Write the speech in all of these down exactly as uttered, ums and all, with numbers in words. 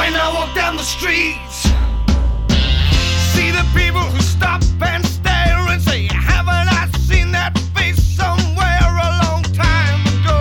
When I walk down the streets, see the people who stop and stare and say, haven't I seen that face somewhere a long time ago?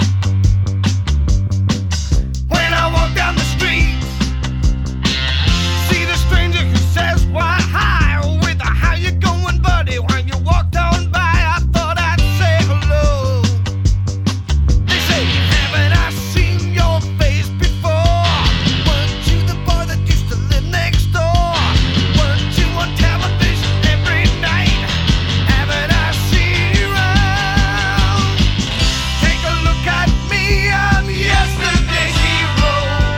When I walk down the streets, see the stranger who says, why hi, with a how you going buddy? When you walked on by, I thought I'd say hello. They say, haven't I seen your face before? Weren't you the boy that used to live next door? Weren't you on television every night? Haven't I seen you around? Take a look at me, I'm yesterday's hero.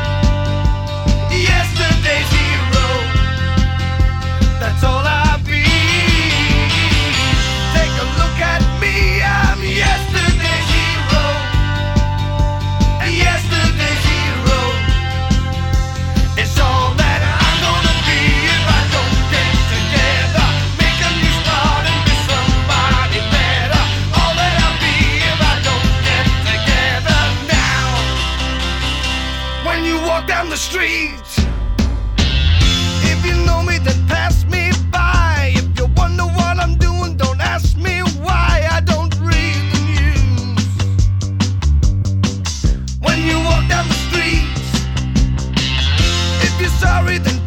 Yesterday's hero. That's all I'll be. Take a look at me, I'm yesterday's hero. Yesterday's hero. It's all that I'm gonna be if I don't get together. Make a new start and be somebody better. All that I'll be if I don't get together now. When you walk down the streets, if you know me, then pass me by. If you wonder what I'm doing, don't ask me why I don't read the news. When you walk down the streets, if you're sorry, then